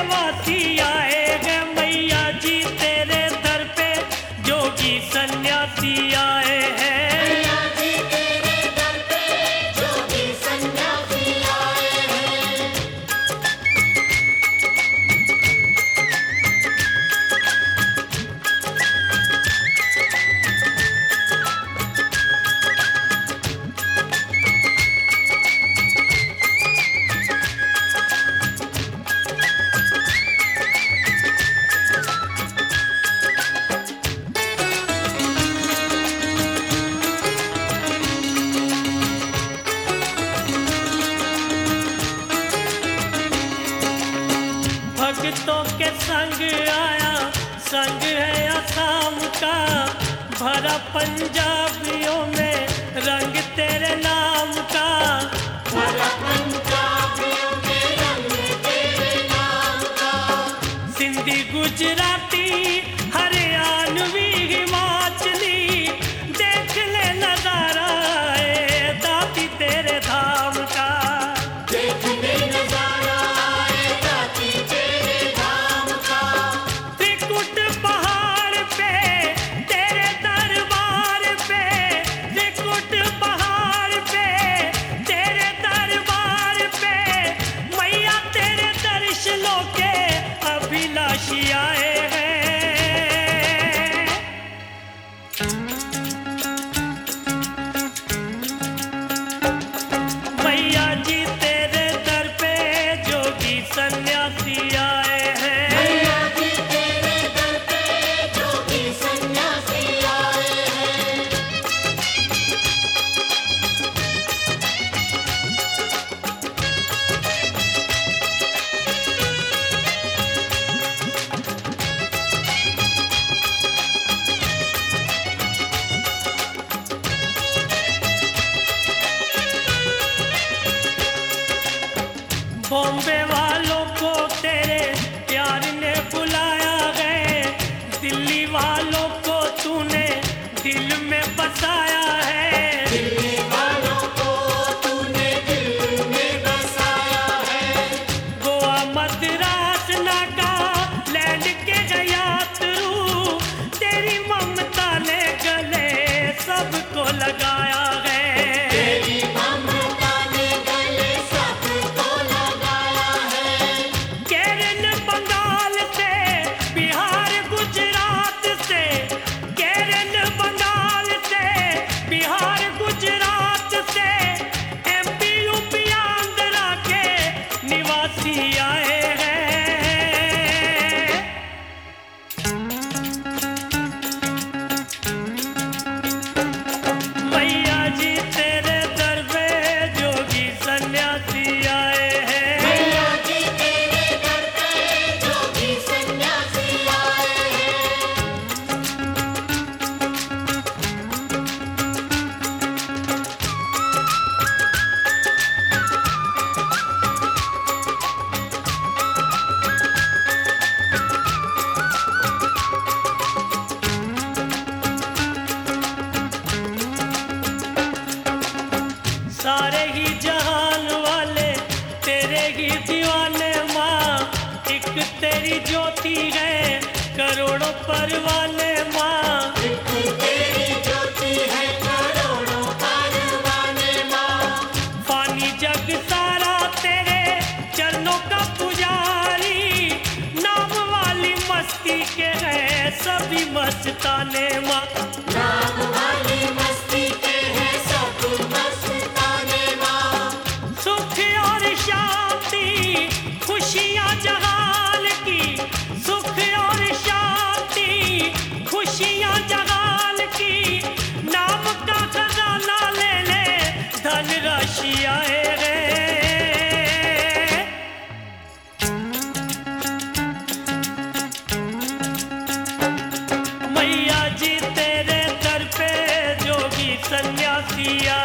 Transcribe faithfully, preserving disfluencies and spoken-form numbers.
वासी आए हैं, मैया जी तेरे दर पे जोगी सन्यासी आए हैं। मैया जी तेरे दर पे जोगी सन्यासी आए हैं। भक्तों के संग आया, संग है आसाम का, भरा पंजाबियों में रंग तेरे नाम का। भरा पंजाबियों में रंग तेरे नाम का। सिंधी गुजराती हरियाणवी हिमाचली, देख ले नजारा है दाती तेरे धाम का। देख ले नजारा है दाती तेरे धाम का। त्रिकुट पहाड़ पे तेरे दरबार पे, त्रिकुट पहाड़ पे तेरे दरबार पे, मैया तेरे दर्शनों के अभिलाषी आए हैं। मैया जी तेरे दर पे जोगी सन्यासी आए हैं। मैया जी तेरे दर पे जोगी सन्यासी आए हैं। बॉम्बे वालों को तेरे प्यार ने बुलाया है, दिल्ली वालों को तूने दिल में बसाया है। दिल्ली वालों को तूने दिल में बसाया है। गोवा मद्रास नागालैंड के यात्रु, तेरी ममता ने गले सबको लगाया है। तेरी ममता ने गले सबको लगाया है। केरल बंगाल से बिहार गुजरात से, केरल बंगाल से बिहार गुजरात से, एमपी यूपी आंध्रा के निवासी आए हैं। मैया जी तेरे दर पे जोगी सन्यासी आए हैं। मैया जी तेरे दर पे जोगी सन्यासी आए हैं। सारे ही जहान वाले तेरे ही दीवाने माँ, एक तेरी ज्योति है करोड़ों परवाने माँ। एक तेरी ज्योति है करोड़ों परवाने माँ। पानी जग सारा तेरे चरणों का पुजारी, नाम वाली मस्ती के हैं सभी मस्ताने माँ। नाम वाली मस्ती के हैं सब मस्ताने माँ। सुख और शांति खुशियाँ जहान की, सुख और शांति खुशियाँ जहान की, नाम का खजाना ले ले धन राशि आए हैं। मैया जी तेरे दर पे जोगी सन्यासी